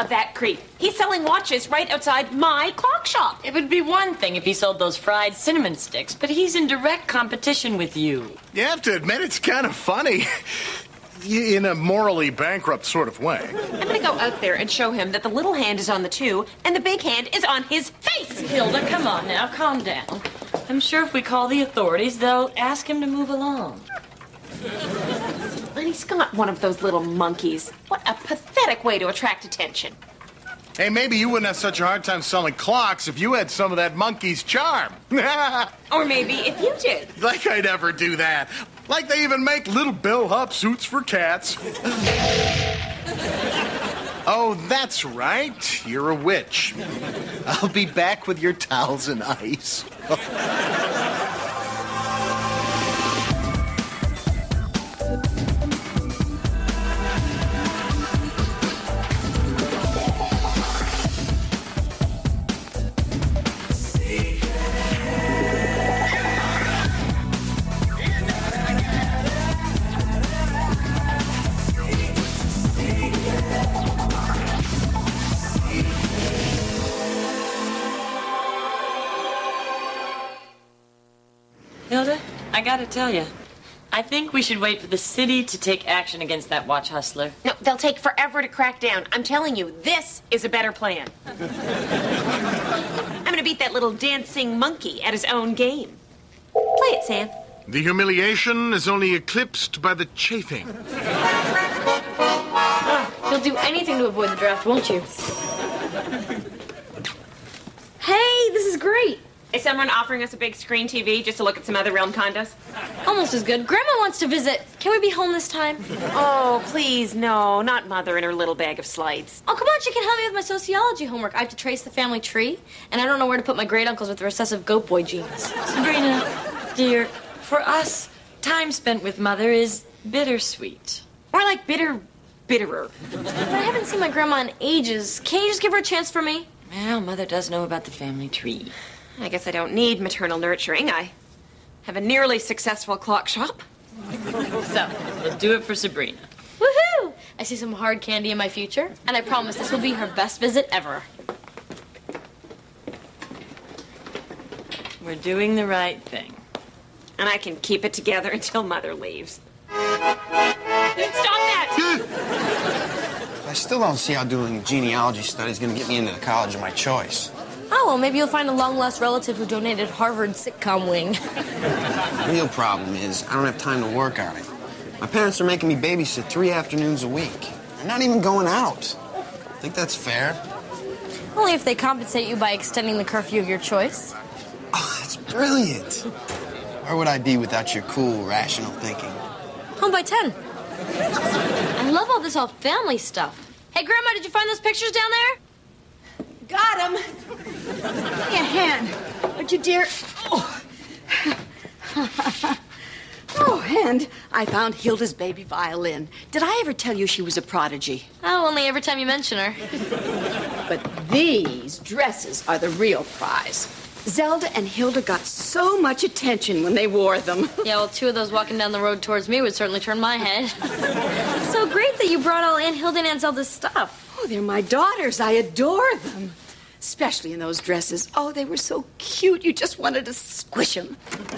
of that creep. He's selling watches right outside my clock shop. It would be one thing if he sold those fried cinnamon sticks, but he's in direct competition with you. You have to admit, it's kind of funny. In a morally bankrupt sort of way. I'm gonna go out there and show him that the little hand is on the two and the big hand is on his face. Hilda, come on now, calm down. I'm sure if we call the authorities, they'll ask him to move along. And he's got one of those little monkeys. What a pathetic way to attract attention. Hey, maybe you wouldn't have such a hard time selling clocks if you had some of that monkey's charm. Or maybe if you did. Like I'd ever do that. Like they even make little bellhop suits for cats. Oh, that's right. You're a witch. I'll be back with your towels and ice. Hilda, I gotta tell you, I think we should wait for the city to take action against that watch hustler. No, they'll take forever to crack down. I'm telling you, this is a better plan. I'm gonna beat that little dancing monkey at his own game. Play it, Sam. The humiliation is only eclipsed by the chafing. You'll do anything to avoid the draft, won't you? Hey, this is great. Is someone offering us a big screen TV just to look at some other realm condos? Almost as good. Grandma wants to visit. Can we be home this time? Oh, please, no. Not Mother and her little bag of slides. Oh, come on. She can help me with my sociology homework. I have to trace the family tree, and I don't know where to put my great-uncles with the recessive goat boy genes. Sabrina, dear, for us, time spent with Mother is bittersweet. More like bitterer. But I haven't seen my grandma in ages. Can't you just give her a chance for me? Well, Mother does know about the family tree. I guess I don't need maternal nurturing. I have a nearly successful clock shop. So, we'll do it for Sabrina. Woohoo! I see some hard candy in my future, and I promise this will be her best visit ever. We're doing the right thing. And I can keep it together until Mother leaves. Stop that! I still don't see how doing genealogy study is going to get me into the college of my choice. Oh, well, maybe you'll find a long-lost relative who donated Harvard's sitcom wing. The real problem is I don't have time to work on it. My parents are making me babysit 3 afternoons a week. I'm not even going out. Think that's fair? Only if they compensate you by extending the curfew of your choice. Oh, that's brilliant. Where would I be without your cool, rational thinking? Home by 10. I love all this family stuff. Hey, Grandma, did you find those pictures down there? Got him. Give me a hand. Would you dare? Oh. Oh, and I found Hilda's baby violin. Did I ever tell you she was a prodigy? Oh, only every time you mention her. But these dresses are the real prize. Zelda and Hilda got so much attention when they wore them. Yeah, well, 2 of those walking down the road towards me would certainly turn my head. It's so great that you brought all Aunt Hilda and Aunt Zelda's stuff. Oh, they're my daughters. I adore them. Especially in those dresses. Oh, they were so cute. You just wanted to squish them.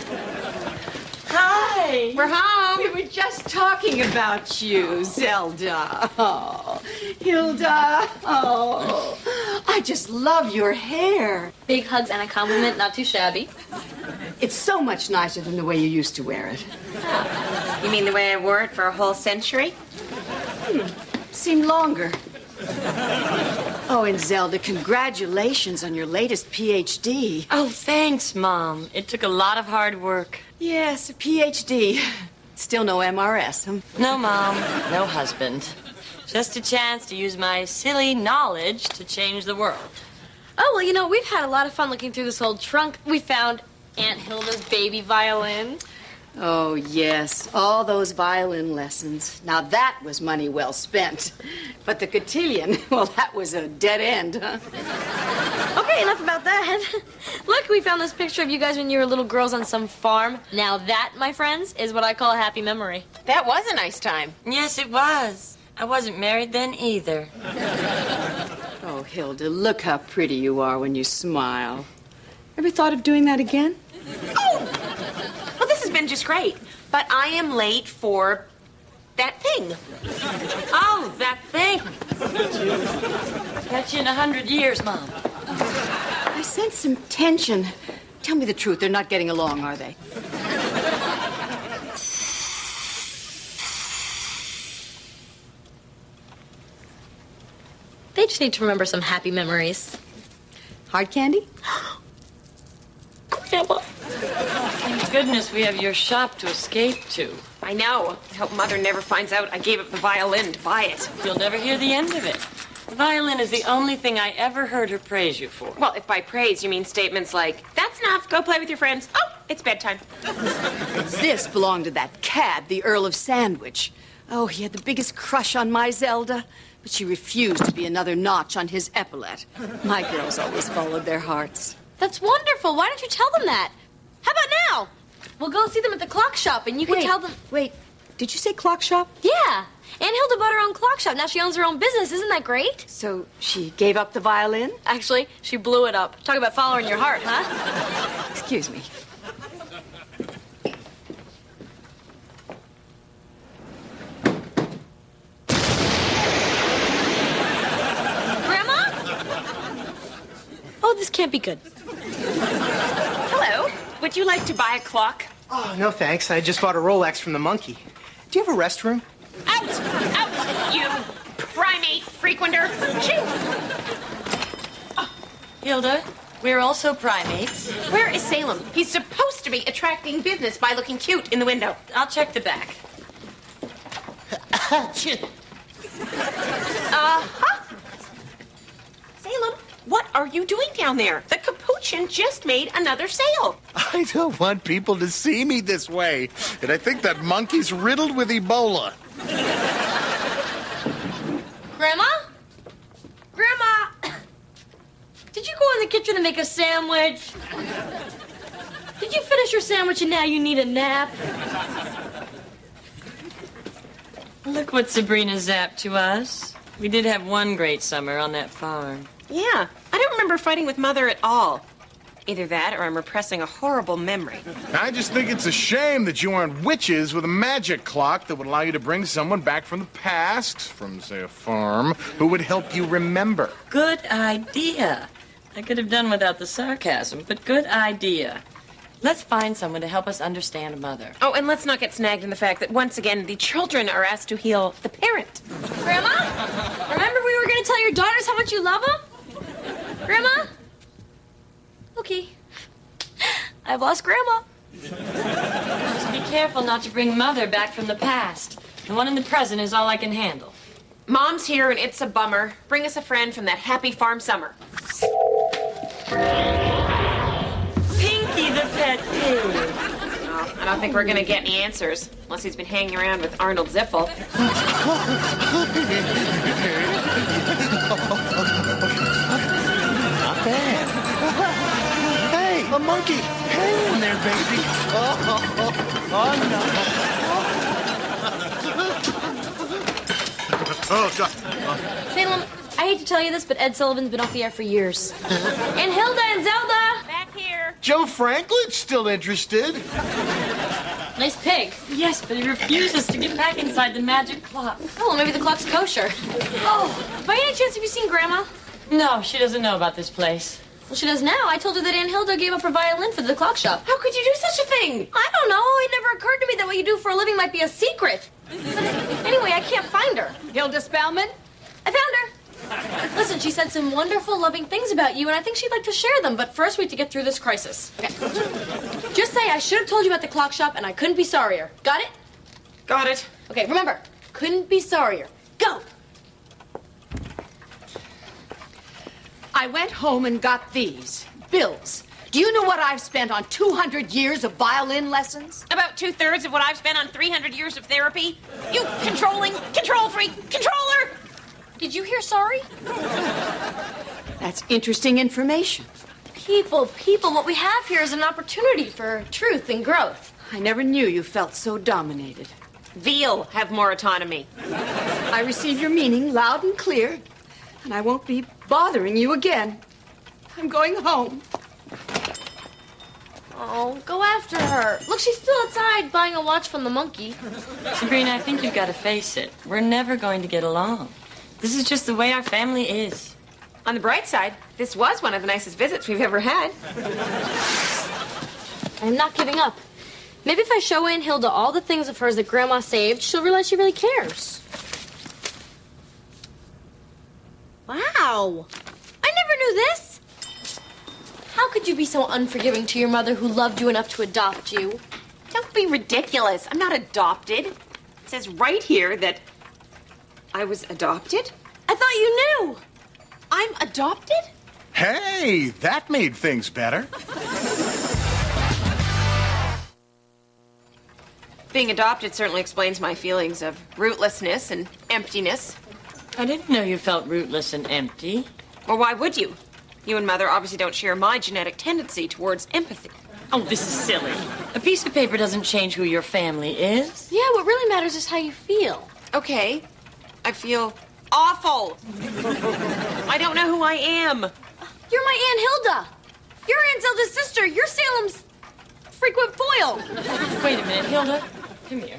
Hi! We're home. We were just talking about you, Zelda. Oh, Hilda. Oh, I just love your hair. Big hugs and a compliment, not too shabby. It's so much nicer than the way you used to wear it. You mean the way I wore it for a whole century? Seemed longer. Oh, and Zelda, congratulations on your latest PhD. Oh, thanks, Mom. It took a lot of hard work. Yes, a PhD. Still no MRS, huh? No, Mom. No husband. Just a chance to use my silly knowledge to change the world. Oh, well, you know, we've had a lot of fun looking through this old trunk. We found Aunt Hilda's baby violin. Oh, yes, all those violin lessons. Now, that was money well spent. But the cotillion, well, that was a dead end, huh? Okay, enough about that. Look, we found this picture of you guys when you were little girls on some farm. Now that, my friends, is what I call a happy memory. That was a nice time. Yes, it was. I wasn't married then either. Hilda, look how pretty you are when you smile. Ever thought of doing that again? Oh! Well, this has been just great. But I am late for that thing. Oh, that thing. Catch you in 100 years, Mom. I sense some tension. Tell me the truth, they're not getting along, are they? They just need to remember some happy memories. Hard candy? Grandma. Thank goodness we have your shop to escape to. I know. I hope Mother never finds out I gave up the violin to buy it. You'll never hear the end of it. The violin is the only thing I ever heard her praise you for. Well, if by praise you mean statements like, that's enough, go play with your friends. Oh, it's bedtime. This belonged to that cad, the Earl of Sandwich. Oh, he had the biggest crush on my Zelda, but she refused to be another notch on his epaulette. My girls always followed their hearts. That's wonderful. Why don't you tell them that? How about now? We'll go see them at the clock shop, and you can tell them... Wait, did you say clock shop? Yeah. Aunt Hilda bought her own clock shop. Now she owns her own business. Isn't that great? So she gave up the violin? Actually, she blew it up. Talk about following your heart, huh? Excuse me. Grandma? Oh, this can't be good. Hello. Would you like to buy a clock? Oh, no thanks. I just bought a Rolex from the monkey. Do you have a restroom? Out! Out, you primate frequenter! Shoo! Hilda, we're also primates. Where is Salem? He's supposed to be attracting business by looking cute in the window. I'll check the back. Salem, what are you doing down there? The Capuchin just made another sale. I don't want people to see me this way. And I think that monkey's riddled with Ebola. Grandma? Grandma! Did you go in the kitchen to make a sandwich? Did you finish your sandwich and now you need a nap? Look what Sabrina zapped to us. We did have one great summer on that farm. Yeah, I don't remember fighting with Mother at all. Either that or I'm repressing a horrible memory. I just think it's a shame that you aren't witches with a magic clock that would allow you to bring someone back from the past, from, say, a farm, who would help you remember. Good idea. I could have done without the sarcasm, but good idea. Let's find someone to help us understand Mother. Oh, and let's not get snagged in the fact that once again the children are asked to heal the parent. Grandma? Remember we were going to tell your daughters how much you love them? Grandma? Okay. I've lost Grandma. Just be careful not to bring Mother back from the past. The one in the present is all I can handle. Mom's here and it's a bummer. Bring us a friend from that happy farm summer. Pinky the pet pig. Oh, I don't think we're gonna get any answers unless he's been hanging around with Arnold Ziffel. Not bad. Hey, a monkey. Hang in there, baby. Oh, God. Salem, I hate to tell you this, but Ed Sullivan's been off the air for years. And Hilda and Zelda! Back here. Joe Franklin's still interested. Nice pig. Yes, but he refuses to get back inside the magic clock. Oh, well, maybe the clock's kosher. Oh, by any chance have you seen Grandma? No, she doesn't know about this place. Well, she does now. I told her that Aunt Hilda gave up her violin for the clock shop. How could you do such a thing? I don't know. It never occurred to me that what you do for a living might be a secret. Anyway, I can't find her. Hilda Spellman? I found her. Listen, she said some wonderful, loving things about you, and I think she'd like to share them. But first, we have to get through this crisis. Okay. Just say I should have told you about the clock shop, and I couldn't be sorrier. Got it? Got it. Okay, remember, couldn't be sorrier. Go! I went home and got these bills. Do you know what I've spent on 200 years of violin lessons? About 2/3 of what I've spent on 300 years of therapy. You controlling, control freak, controller! Did you hear sorry? That's interesting information. People, what we have here is an opportunity for truth and growth. I never knew you felt so dominated. Veal have more autonomy. I receive your meaning loud and clear, and I won't be bothering you again. I'm going home. Oh, go after her. Look, she's still outside buying a watch from the monkey. Sabrina, I think you've got to face it. We're never going to get along. This is just the way our family is. On the bright side, this was one of the nicest visits we've ever had. I'm not giving up. Maybe if I show Aunt Hilda all the things of hers that Grandma saved, she'll realize she really cares. Wow. I never knew this. How could you be so unforgiving to your mother who loved you enough to adopt you? Don't be ridiculous. I'm not adopted. It says right here that I was adopted. I thought you knew. I'm adopted? Hey, that made things better. Being adopted certainly explains my feelings of rootlessness and emptiness. I didn't know you felt rootless and empty. Well, why would you? You and Mother obviously don't share my genetic tendency towards empathy. Oh, this is silly. A piece of paper doesn't change who your family is. Yeah, what really matters is how you feel. Okay, I feel awful. I don't know who I am. You're my Aunt Hilda. You're Aunt Zelda's sister. You're Salem's frequent foil. Wait a minute, Hilda. Come here.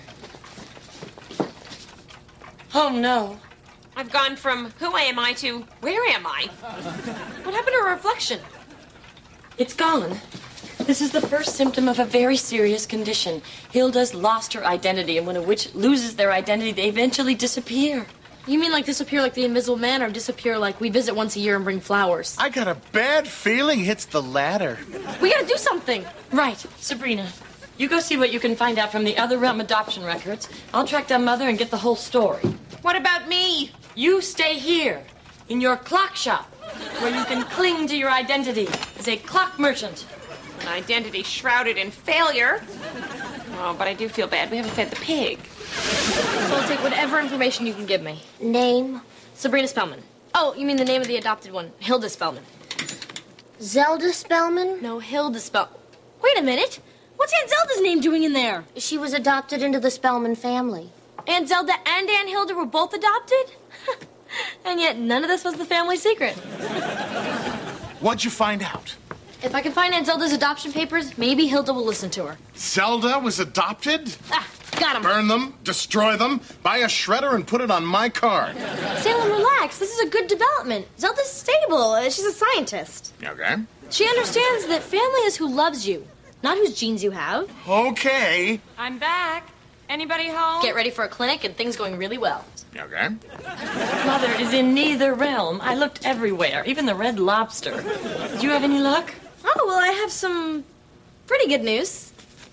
Oh, no. I've gone from who am I to where am I? What happened to her reflection? It's gone. This is the first symptom of a very serious condition. Hilda's lost her identity, and when a witch loses their identity, they eventually disappear. You mean like disappear like the Invisible Man, or disappear like we visit once a year and bring flowers? I got a bad feeling it's the latter. We gotta do something. Right. Sabrina, you go see what you can find out from the Other Realm adoption records. I'll track down Mother and get the whole story. What about me? You stay here, in your clock shop, where you can cling to your identity as a clock merchant. An identity shrouded in failure. Oh, but I do feel bad. We haven't fed the pig. So I'll take whatever information you can give me. Name? Sabrina Spellman. Oh, you mean the name of the adopted one? Hilda Spellman. Zelda Spellman? No, Hilda Spellman. Wait a minute. What's Aunt Zelda's name doing in there? She was adopted into the Spellman family. Aunt Zelda and Aunt Hilda were both adopted? And yet none of this was the family secret. What'd you find out? If I can find Aunt Zelda's adoption papers, maybe Hilda will listen to her. Zelda was adopted? Ah, got him. Burn them, destroy them, buy a shredder and put it on my card. Salem, relax. This is a good development. Zelda's stable. She's a scientist. Okay. She understands that family is who loves you, not whose genes you have. Okay. I'm back. Anybody home? Get ready for a clinic and things going really well. Okay. Mother is in neither realm. I looked everywhere, even the Red Lobster. Did you have any luck? Oh, well, I have some pretty good news.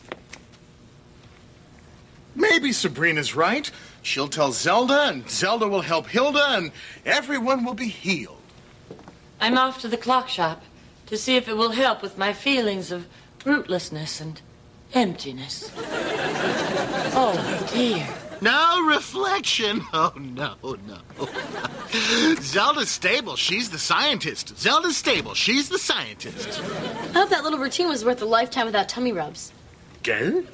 Maybe Sabrina's right. She'll tell Zelda, and Zelda will help Hilda, and everyone will be healed. I'm off to the clock shop to see if it will help with my feelings of rootlessness and emptiness. Oh, dear. No reflection. Oh, no. Zelda's stable. She's the scientist. Zelda's stable. She's the scientist. I hope that little routine was worth a lifetime without tummy rubs. Go?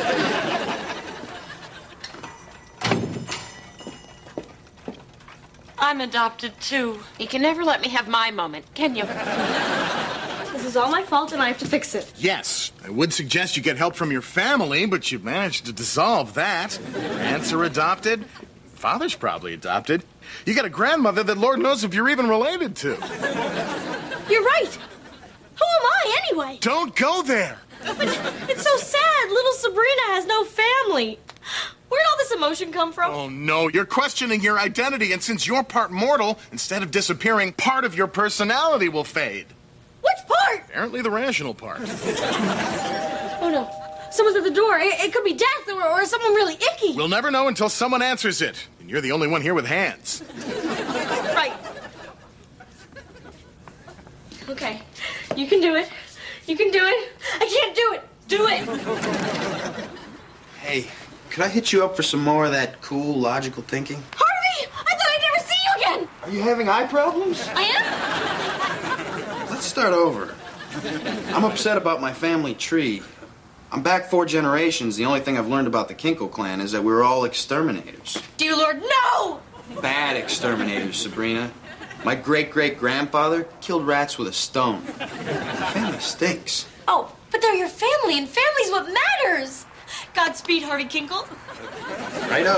I'm adopted, too. You can never let me have my moment, can you? This is all my fault and I have to fix it. Yes. I would suggest you get help from your family, but you managed to dissolve that. Aunts are adopted. Father's probably adopted. You got a grandmother that Lord knows if you're even related to. You're right. Who am I, anyway? Don't go there. But it's so sad. Little Sabrina has no family. Where'd all this emotion come from? Oh, no. You're questioning your identity, and since you're part mortal, instead of disappearing, part of your personality will fade. Which part? Apparently the rational part. Oh, no. Someone's at the door. It could be death or someone really icky. We'll never know until someone answers it. And you're the only one here with hands. Right. Okay. You can do it. You can do it. I can't do it. Do it. Hey, could I hit you up for some more of that cool, logical thinking? Harvey! I thought I'd never see you again. Are you having eye problems? I am? Let's start over. I'm upset about my family tree. I'm back 4 generations. The only thing I've learned about the Kinkle clan is that we were all exterminators. Dear Lord, no! Bad exterminators, Sabrina. My great-great-grandfather killed rats with a stone. The family stinks. Oh, but they're your family, and family's what matters. Godspeed, Harvey Kinkle. Righto.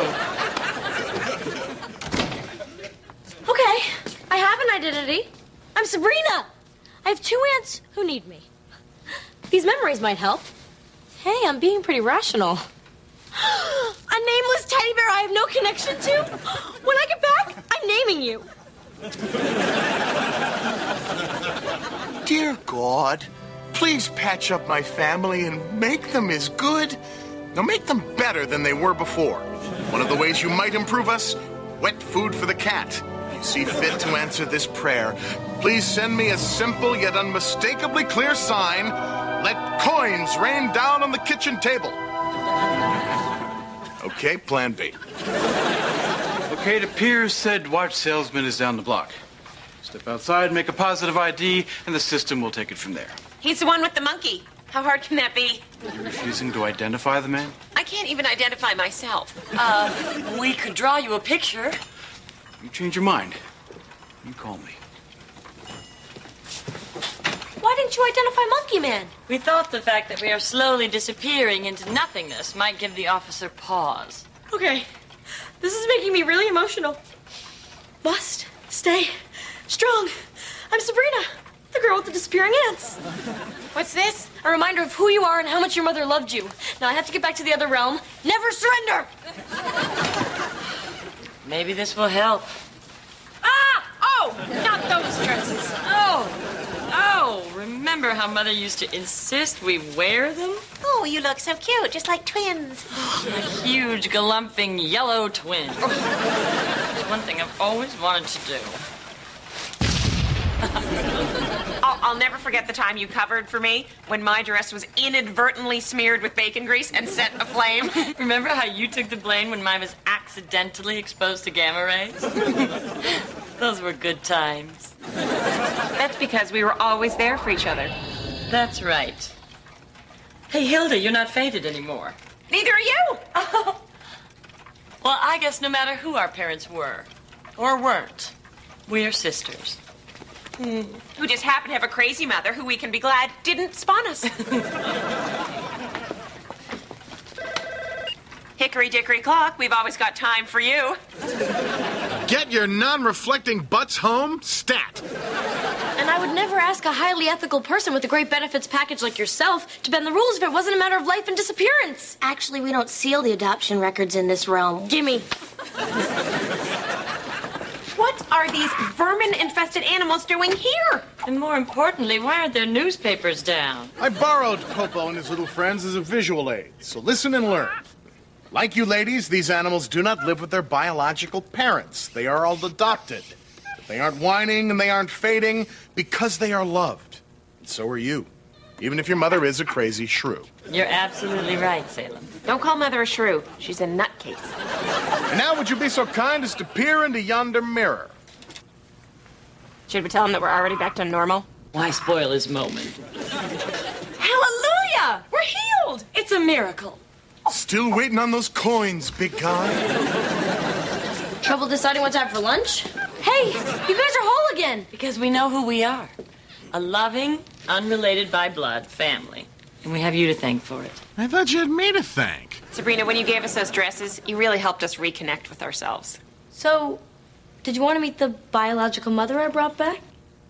Okay, I have an identity. I'm Sabrina. I have 2 aunts who need me. These memories might help. Hey, I'm being pretty rational. A nameless teddy bear I have no connection to? When I get back, I'm naming you. Dear God, please patch up my family and make them as good. Now make them better than they were before. One of the ways you might improve us, wet food for the cat. If you see fit to answer this prayer, please send me a simple yet unmistakably clear sign. Let coins rain down on the kitchen table. Okay, plan B. Okay, it appears said watch salesman is down the block. Step outside, make a positive ID, and the system will take it from there. He's the one with the monkey. How hard can that be? You're refusing to identify the man? I can't even identify myself. We could draw you a picture. You change your mind. You call me. Why didn't you identify Monkey Man? We thought the fact that we are slowly disappearing into nothingness might give the officer pause. Okay, this is making me really emotional. Must stay strong. I'm Sabrina, the girl with the disappearing ants. What's this? A reminder of who you are and how much your mother loved you. Now I have to get back to the other realm. Never surrender! Maybe this will help. Ah! Oh! Not those dresses. Oh, remember how Mother used to insist we wear them? Oh, you look so cute, just like twins. A huge, galumphing yellow twin. It's one thing I've always wanted to do. I'll never forget the time you covered for me when my dress was inadvertently smeared with bacon grease and set aflame. Remember how you took the blame when mine was accidentally exposed to gamma rays? Those were good times. That's because we were always there for each other. That's right. Hey, Hilda, you're not faded anymore. Neither are you. Oh. Well, I guess no matter who our parents were, or weren't, we're sisters. Who just happen to have a crazy mother who we can be glad didn't spawn us. Hickory dickory clock, we've always got time for you. Get your non-reflecting butts home, stat. And I would never ask a highly ethical person with a great benefits package like yourself to bend the rules if it wasn't a matter of life and disappearance. Actually, we don't seal the adoption records in this realm. Gimme. What are these vermin-infested animals doing here? And more importantly, why aren't their newspapers down? I borrowed Popo and his little friends as a visual aid, so listen and learn. Like you ladies, these animals do not live with their biological parents. They are all adopted. They aren't whining and they aren't fading because they are loved. And so are you, even if your mother is a crazy shrew. You're absolutely right, Salem. Don't call Mother a shrew. She's a nutcase. And now would you be so kind as to peer into yonder mirror? Should we tell him that we're already back to normal? Why spoil his moment? Hallelujah! We're healed! It's a miracle. Still waiting on those coins, big guy. Trouble deciding what to have for lunch? Hey, you guys are whole again. Because we know who we are. A loving, unrelated by blood family. And we have you to thank for it. I thought you had me to thank. Sabrina, when you gave us those dresses, you really helped us reconnect with ourselves. So, did you want to meet the biological mother I brought back?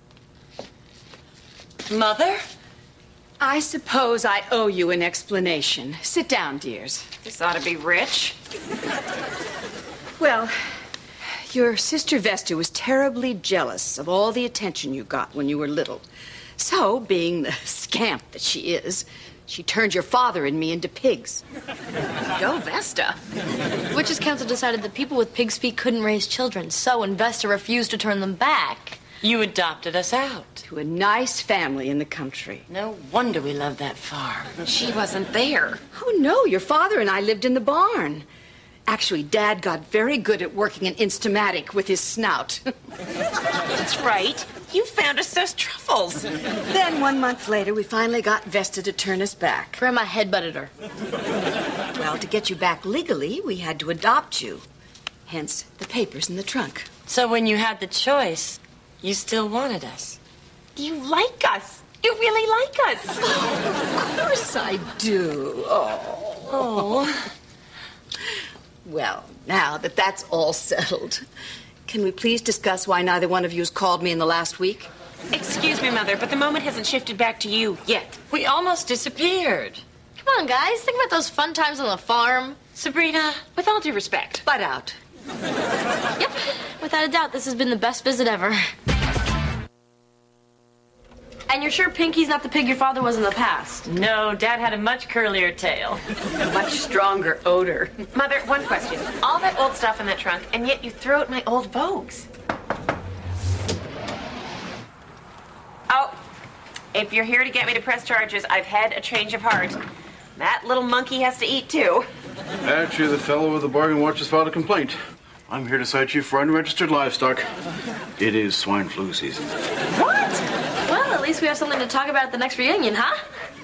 Mother? I suppose I owe you an explanation. Sit down, dears. This ought to be rich. Well, your sister Vesta was terribly jealous of all the attention you got when you were little. So, being the scamp that she is, she turned your father and me into pigs. Go Vesta. Witches Council decided that people with pig's feet couldn't raise children, so when Vesta refused to turn them back, You adopted us out. To a nice family in the country. No wonder we love that farm. She wasn't there. Oh, no, your father and I lived in the barn. Actually, Dad got very good at working an Instamatic with his snout. That's right. You found us those truffles. Then, 1 month later, we finally got Vesta to turn us back. Grandma headbutted her. Well, to get you back legally, we had to adopt you. Hence, the papers in the trunk. So when you had the choice, you still wanted us. You like us. You really like us. Of course I do. Oh. Well, now that that's all settled, can we please discuss why neither one of you has called me in the last week? Excuse me, Mother, but the moment hasn't shifted back to you yet. We almost disappeared. Come on, guys. Think about those fun times on the farm. Sabrina, with all due respect. Butt out. Yep. Without a doubt, this has been the best visit ever. And you're sure Pinky's not the pig your father was in the past? No, Dad had a much curlier tail. Much stronger odor. Mother, one question. All that old stuff in that trunk, and yet you throw out my old Vogues. Oh, if you're here to get me to press charges, I've had a change of heart. That little monkey has to eat, too. Actually, the fellow with the bargain watch has filed a complaint. I'm here to cite you for unregistered livestock. It is swine flu season. What? Well, at least we have something to talk about at the next reunion, huh?